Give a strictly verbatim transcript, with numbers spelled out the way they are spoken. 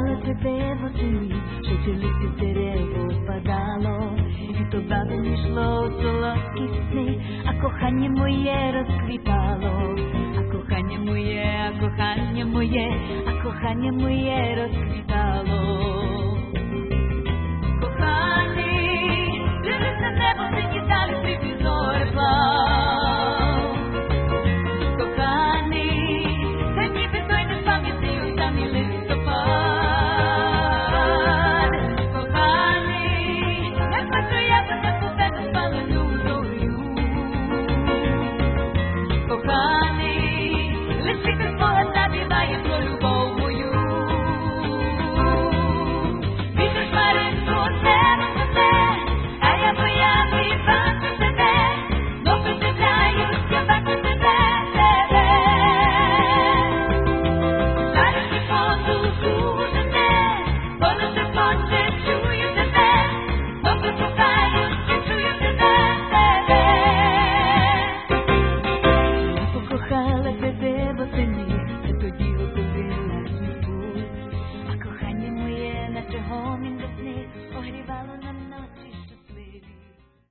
Співало тебе восени, що ти листя з дерево падало, і то бабині йшло у солодкі сни, а кохання моє розквітало, а кохання моє, а кохання моє, а кохання моє розквітало.